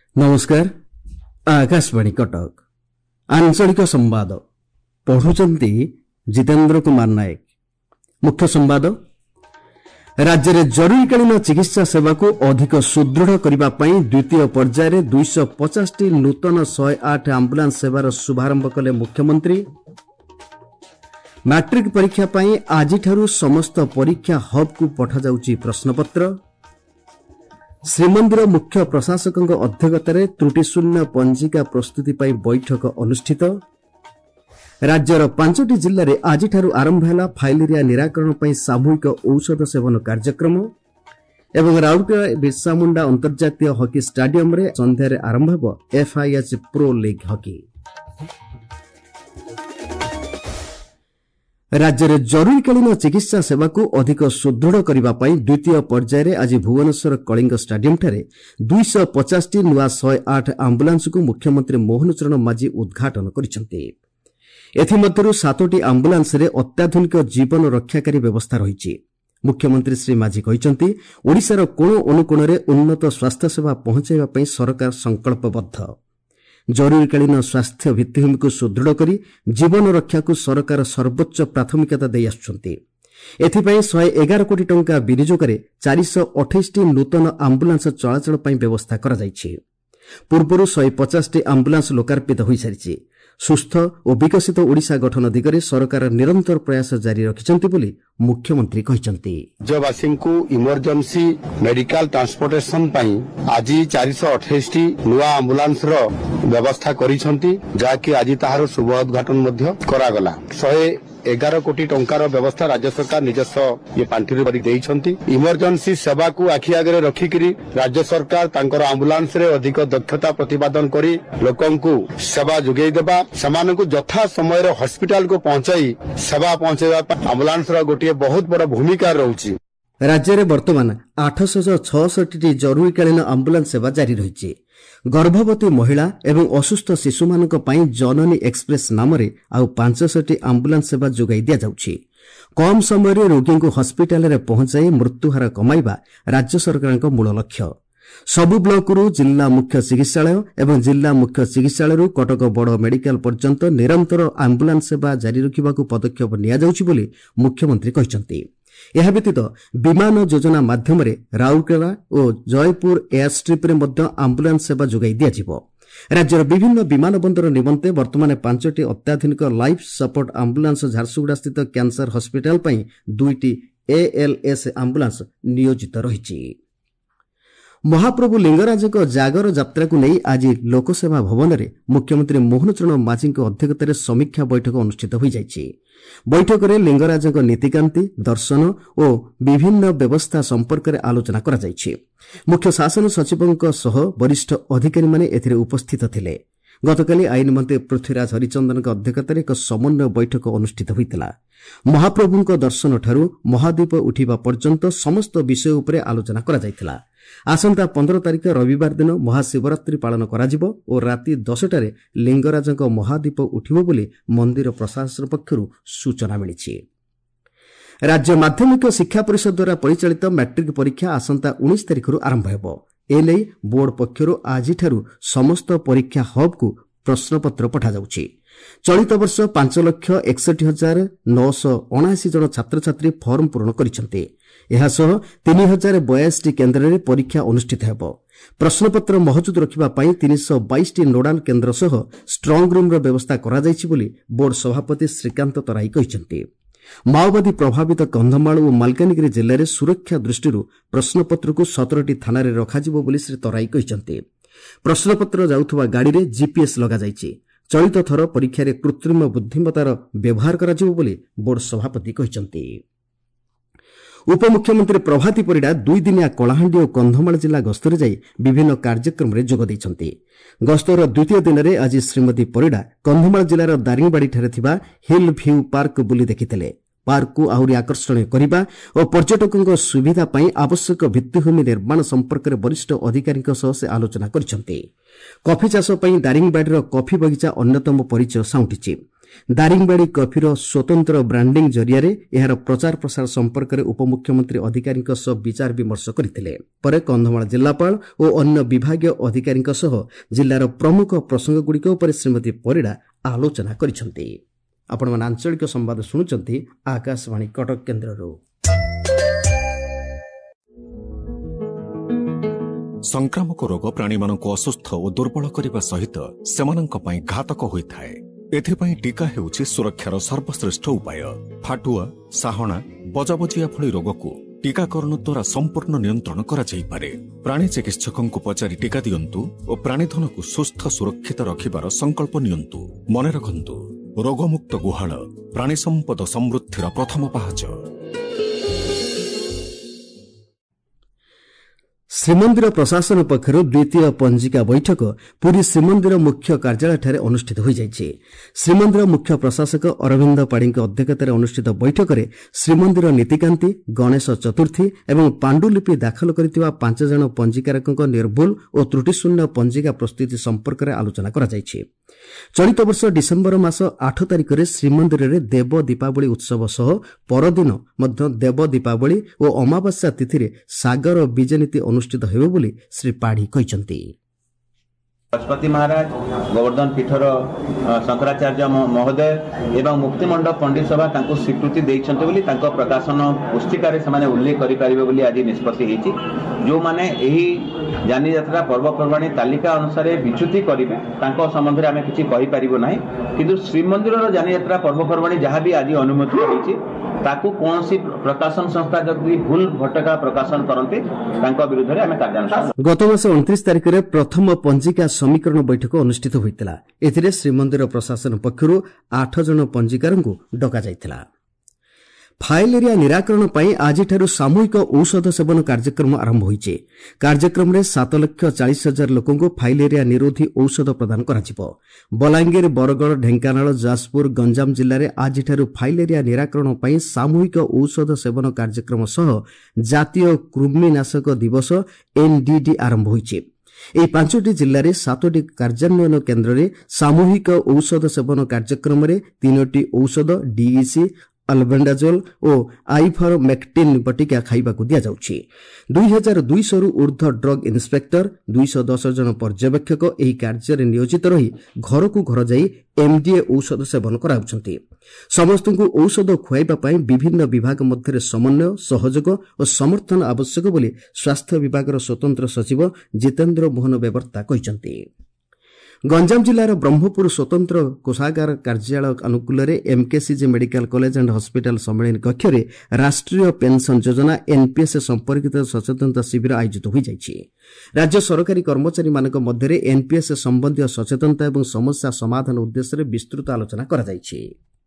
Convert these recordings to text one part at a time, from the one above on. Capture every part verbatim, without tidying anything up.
नमस्कार। आकाशवाणी कटक आंचलिक संवाद पढ़ुचंती जितेंद्र कुमार नायक। मुख्य संवाद राज्य में जरूरीकालीन चिकित्सा सेवा को अधिक सुदृढ़ करने द्वितीय पर्यायर दुईश पचास टी नूतन शहे आठ आंबुलांस सेवार शुभारंभ कले मुख्यमंत्री। मैट्रिक परीक्षा पाई आज समस्त परीक्षा हब को पठा जाउची प्रश्नपत्र। श्रीमंदिर मुख्य प्रशासक अध्यक्षतार त्रुटिशून्य पंजिका प्रस्तुति पाई बैठक अनुष्ठित। राज्यर पांचटी जिले में आज आरंभ है फाइलेरिया निराकरण पाई सामूहिक औषध सेवन कार्यक्रम। एवं राउरकेला बिरसा मुंडा अंतर्जातीय हॉकी स्टाडियम रे संध्यारे आरंभ हो एफआईएच प्रो लीग हॉकी। राज्य में जरूरीकालीन चिकित्सा सेवा को अधिक सुदृढ़ करने द्वितीय पर्यायर आज भुवनेश्वर कलिंग स्टाडियम ठारे दुईश पचास टी नुआ शहे आठ आंबुलांस को मुख्यमंत्री मोहन चरण माझी उद्घाटन करिसेंति। एथिमध्यरु सातोटी आंबुलांस रे अत्याधुनिक जीवन रक्षाकारी व्यवस्था रही। मुख्यमंत्री श्री माझी कहिसेंति ओडिशार कोण अनुकोण रे उन्नत स्वास्थ्य सेवा पहुंचाइबा पई सरकार संकल्पबद्ध। जरूरीकालीन स्वास्थ्य भित्तिभूमि को सुदृढ़ करी जीवन रक्षा को सरकार सर्वोच्च प्राथमिकता दे आछुछंती। एथिपई शहे एगार कोटी टंका विनियोगरे चारिश अठाईस टी नूतन आंबुलांस चलाचल पई व्यवस्था करा जायछि। पूर्वरु शहे पचास टी आंबुलांस लोकार्पित होई सारिछि। सुस्थ और विकसित ओडिशा गठन दिगरे सरकार निरंतर प्रयास जारी रखिछंती बोली मुख्यमंत्री कहिसंती। राज्यवासी को इमरजेंसी मेडिकल ट्रांसपोर्टेशन पई आज चारिश अठाईस टी नुआ आंबुलांस रो व्यवस्था करिसंती, जाकि आज ताहार शुभ उद्घाटन मध्य करागला। शहे एगार कोटी टंकार व्यवस्था राज्य सरकार निजस्व ये पांठी करी देइछंती। इमरजेंसी सेवा को आखि आगे रखिकरी राज्य सरकार तांकर आंबुलांस रे अधिक दक्षता प्रतिपादन करी लोकन को सेवा जुगेई देबा, समान को यथा समय रे हॉस्पिटल को पहुंचाई सेवा पहुंचाइबा आंबुलांस रा गोटे बहुत बड़ भूमिका रहउची। राज्य में वर्तमान आठश छठी जरूरीकालीन आंबुलांस सेवा जारी रही। गर्भवती महिला एवं असुस्थ शिशु मानक पई जननी एक्सप्रेस नाम रे आउ पांचशटी आंबुलांस सेवा जोगाई दिया जाउछि। कम समय रे रोगी को हॉस्पिटल रे पहुंचाई मृत्युहार कमाइबा राज्य सरकार मूल लक्ष्य। सबु ब्लॉक रु जिला मुख्य चिकित्सालय एवं जिला मुख्य चिकित्सालय कटक बड़ मेडिकल पर्यंत निरंतर आंबुलांस सेवा जारी रखिबा को पदक्षेप निया जाउछि बोली मुख्यमंत्री कहिसंती। यह व्यतीत विमान योजना माध्यम राउरकेला और जयपुर एयरस्ट्रिप रे मध्य आंबुलांस सेवा जोगाई दिया। राज्यर विभिन्न विमान बंदर निमंते वर्तमान पांचटी अत्याधुनिक लाइफ सपोर्ट आंबुलांस झारसुगुड़ा स्थित कैंसर हॉस्पिटल पई दुईटी एएलएस आंबुलांस नियोजित रही। महाप्रभु लिंगराज जागर यात्रा को नहीं आज लोकसेवा भवन में मुख्यमंत्री मोहन चरण माझी अध्यक्षतार समीक्षा बैठक अनुष्ठित हो जायछि। बैठक में लिंगराज नीतिकांति दर्शन और विभिन्न व्यवस्था संपर्क में आलोचना करा जायछि। मुख्य शासन सचिवों सह वरिष्ठ अधिकारी माने एथिरे उपस्थित थिले। गतकाली आईन मंत्री पृथ्वीराज हरिचंदन अध्यक्षतार एक समन्वय बैठक अनुष्ठित होइतिला। महाप्रभुଙ୍କ दर्शन ठारू महादीप उठिबा पर्यंत समस्त विषय उपरे आलोचना करा जायतिला। आसंता पंद्रह तारिख रविवार दिन महाशिवरात्रि पालन कराजिबो और राति दसटारे लिंगराजଙ୍କ महादीप उठिबो बोली मंदिर प्रशासन पक्षरु सूचना मिलिछि। राज्य माध्यमिक शिक्षा परिषद द्वारा परिचालित मैट्रिक परीक्षा आसंता उन्नीस तारिखरु आरंभ हेबो। एनै बोर्ड पक्षरु आजिठारु समस्त परीक्षा हब को प्रश्नपत्र पठा जाउछि। चलित वर्ष पांच लक्ष एकसठ हजार नौश अणाशी जन छात्र छात्री फर्म पूरण करिसेंति। एहासह तीन हजार बयासी केन्द्र में परीक्षा अनुष्ठित हेबो। प्रश्नपत्र महजूद रखिबा पई तीन सौ बाईस टी नोडाल केन्द्र सह स्ट्रंग रूम रो व्यवस्था करा जायछि बोली बोर्ड सभापति श्रीकांत तराई कहिसेंति। माओवादी प्रभावित कंधमाल और मालकानगिरी जिले में सुरक्षा दृष्टि प्रश्नपत्र को सतर टी थाना रे रखाजिबो बोली श्री तराई कहिसेंति। प्रश्नपत्र जाउथबा गाड़ी रे जीपीएस लगा जायछि। चलित थर परीक्षा रे कृत्रिम बुद्धिमत्तार व्यवहार कराजिबो बोली बोर्ड सभापति कहिसेंति। उपमुख्यमंत्री प्रभाती परिडा दुई दिनिया कलाहांडी और कंधमाल जिला गस्तरे जाई विभिन्न कार्यक्रम रे जोग दैछंती। गस्तर द्वितीय दिन में आज श्रीमती परिडा कंधमाल जिलार दारिंगबाड़ी ठारे थिबा हिल भ्यू पार्क बुली देखिथिले। पार्क को आहुरी आकर्षणीय करिबा और पर्यटकों सुविधा पई आवश्यक भित्तिभूमि निर्माण संपर्क में वरिष्ठ अधिकारी सह से आलोचना करिसेंती। कॉफी चाष पई दारिंगबाड़ीर कॉफी बगीचा अन्यतम परिचय साउंटिछि। दारिंगबाड़ी कफिर स्वतंत्र ब्रांडिंग जरिया यार प्रचार प्रसार संपर्क में उपमुख्यमंत्री अधिकारी विचार विमर्श करते परे कंधमाल जिलापाल और अन्य विभागीय अधिकारी जिलार प्रमुख प्रसंगगुड़िक श्रीमती परिड़ा आलोचना करिसेंती। आपण मन आंचलिक संवाद शुणुचंती आकाशवाणी कटक केन्द्ररू। संक्रामक रोग प्राणी मानक असुस्थ और दुर्बल करने सहित सेमानंक पई घातक होइथाय। एथिपाई टीका हेउछि सुरक्षार सर्वश्रेष्ठ उपाय। फाटुआ साहणा बजाबजिया भली रोग को टीकाकरण द्वारा संपूर्ण नियंत्रण करा जाई पारे। प्राणी चिकित्सकों को पचारि टीका दियंतु और प्राणीधन को सुस्थ सुरक्षित रखिबार संकल्प नियंतु। मने रखंतु रोगमुक्त गुहाल प्राणी संपद समृद्धिर प्रथम पाहाच। श्रीमंदिर प्रशासन पक्षर द्वितीय पंजिका बैठक पुरी श्रीमंदिर मुख्य कार्यालय अनुष्ठित हो जाइए। श्रीमंदिर मुख्य प्रशासक अरविंद पाड़ी अध्यक्षतार अनुष्ठित बैठक में श्रीमंदिर नीतिकांति गणेश चतुर्थी एवं पांडुलिपि दाखल कर पांच जन पंजीकारकों निर्भुल और त्रुटिशून्य पंजिका प्रस्तुति संपर्क में आलोचना करा जाइए। चलित वर्ष डिसेम्बर मास आठ तारिख में श्रीमंदिर में देव दीपावली उत्सव सह परदिन मध्य देव दीपावली और अमावास्या तिथि सागर बीजनीति अनुष्ठित हेबो बोली श्री पाढ़ी कहिसंती। पशुपति महाराज गोवर्धन पीठर शंकराचार्य महोदय एवं मुक्तिमंडप पंडित सभा तांको स्वीकृति देइछन्ते बोली तांको प्रकाशन पुस्तिका रे समाने उल्लेख करि परिबे बोली आज निष्पत्ति हेछि। जो माने एही जानी यात्रा पर्वपर्वाणी तालिका अनुसार विच्युति करिवे तांको संबंध रे आमे किछि कहि परिबो नाही, किंतु श्रीमंदिर रो जानी यात्रा पर्वपर्वाणी जहाँ भी आज अनुमति होइछि ताकू कोनसी प्रकाशन संस्था जदि भूल भटका प्रकाशन करते तांको विरुद्ध रे आमे कार्यानुष्ठान। गत मास उनतीस तारिख में प्रथम पंजिका समीकरण बैठक अनुष्ठित होइतिला। एथिरे श्रीमंदिर प्रशासन पक्षरु आठ जन पंजीकारंकु डका जाइतिला। फाइलेरिया निराकरण पई आजिठारु सामूहिक औषध सेवन कार्यक्रम आरंभ होइचे। कार्यक्रम रे सात लक्ष चालीस हजार लोकों को फाइलेरिया निरोधी औषध प्रदान कराजिबो। बलांगीर बरगड़ ढेंकानाल जाजपुर गंजाम जिल्ला रे आजिठारु फाइलेरिया निराकरण पई सामूहिक औषध सेवन कार्यक्रम सह जातीय कृमिनाशक दिवस एनडीडी आरंभ होइचे। এই পাঁচটি জিল্লার সাতটি কার্যান্বয়ন কেন্দ্রে সামূহিক ঔষধ সেবন কার্যক্রমে তিনোটি ঔষধ ডিইসি अल्बेंडाजोल और आइफरमेक्टिन बटिका खाइबाकू दिया जाउछि। दुई हजार दुई सौ ऊर्ध्व ड्रग इन्स्पेक्टर दुई सौ दस जन पर्यवेक्षक एही कार्य नियोजित रही घर को घर जाई एमडीए औषध सेवन कराउछन्ति। समस्तଙ୍କୁ औषध खुआइबा पई विभिन्न विभाग मध्य समन्वय सहयोग और समर्थन आवश्यक बोली स्वास्थ्य विभाग स्वतंत्र सचिव जितेन्द्र मोहन बेवर्ता कहिसन्ति। गंजाम जिलार ब्रह्मपुर स्वतंत्र कोषागार कार्यालय अनुकूल MKCG medical college and hospital सम्मेलन कक्ष में राष्ट्रीय पेंशन योजना एनपीएस संपर्कित सचेतनता शिविर आयोजित हो जाइछि। राज्य सरकारी कर्मचारी मानक मध्य एनपीएस संबंधी सचेतनता एवं समस्या समाधान उद्देश्य विस्तृत आलोचना करा जाइछि।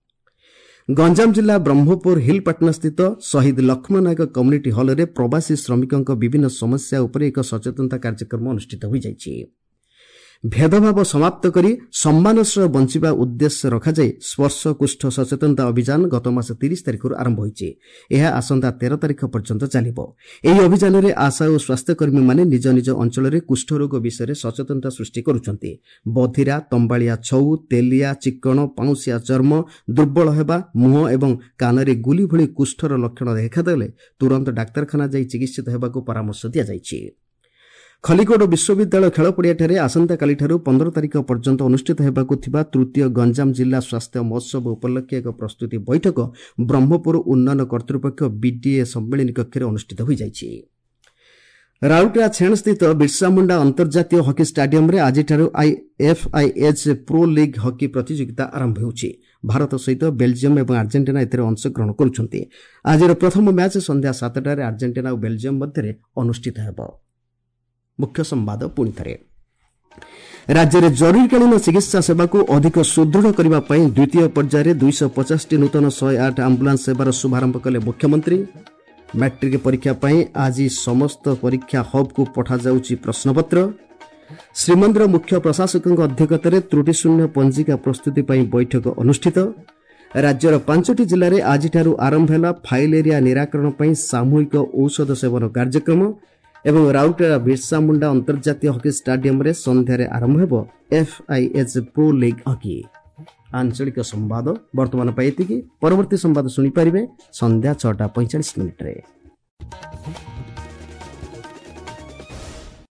गंजाम जिला ब्रह्मपुर हिलपाटना स्थित शहीद लक्ष्मण नायक कम्युनिटी हॉल में प्रवासी श्रमिकों विभिन्न समस्या उपर एक सचेतनता कार्यक्रम अनुष्ठित हो जाइछि। भेदभाव समाप्त करी सम्मानसह बंचिबा उद्देश्य रखाଯାଇ स्पर्श कुष्ठ सचेतनता अभियान गत मास तीस तारिख आरंभ होइछि। यह आसंता तेरह तारिख पर्यंत चलिबो। एही अभियान रे आशा और स्वास्थ्यकर्मी माने निज निज अंचल रे कुष्ठ रोग विषय सचेतनता सृष्टि करुछन्ति। बधिरा तंबालिया छौ तेलिया चिकण पाउसिया चर्म दुर्बल हेबा मुह एवं कानरे गुली भली कुष्ठर लक्षण देखादेले तुरंत डाक्तरखाना जाई चिकित्सित हेबाकू परामर्श दिया जाइछि। खलिकोट विश्वविद्यालय खेलपड़ियाଠାରେ आसंताकालीଠାରୁ पंद्रह तारिख पर्यंत अनुष्ठित हेबाकू थिबा तृतीय गंजाम जिला स्वास्थ्य महोत्सव उपलक्षे एक प्रस्तुति बैठक ब्रह्मपुर उन्नयन कर्तृपक्ष बीडीए सम्मेलन कक्ष अनुष्ठित हो जाइछि। राउरकेला छेण स्थित बिरसा मुंडा अंतर्जातीय हॉकी स्टाडियम रे आजिठारू आईएफआईएच प्रो लीग हॉकी प्रतियोगिता आरंभ होउछि। भारत सहित बेल्जियम और अर्जेंटीना एथिरे अंशग्रहण करुछन्ति। आजिर प्रथम मैच संध्या सातटारे अर्जेंटीना और बेल्जियम मध्य अनुष्ठित हेबो। मुख्य संवाद पुणी थे। राज्य में जरूरीकालीन चिकित्सा सेवा को अधिक सुदृढ़ करने द्वितीय पर्यायर दुईश पचास टी नूतन शहे आठ आंबुलांस सेवार शुभारंभ कले मुख्यमंत्री। मैट्रिक परीक्षा पर आज समस्त परीक्षा हब को पठा जाउछि प्रश्नपत्र। श्रीमंदिर मुख्य प्रशासकों अध्यक्षतार त्रुटिशून्य पंजिका प्रस्तुति पर बैठक अनुष्ठित। राज्यर पांचटी जिले में आज आरंभ है फाइलेरिया निराकरण पर सामूहिक औषध सेवन कार्यक्रम एवं राउरकेला बिरसा मुंडा अंतर्जातीय हॉकी स्टाडियम रे संध्यारे आरंभ हेबो एफआईएच प्रो लीग हॉकी। ଆଞ୍ଚଳିକ ସମ୍ବାଦ ବର୍ତ୍ତମାନ ପାଇଁ ଏତିକି। ପରବର୍ତ୍ତୀ ସମ୍ବାଦ ଶୁଣିପାରିବେ ସନ୍ଧ୍ୟା ଛଅଟା ପଇଁଚାଳିଶ ମିନିଟ୍ରେ।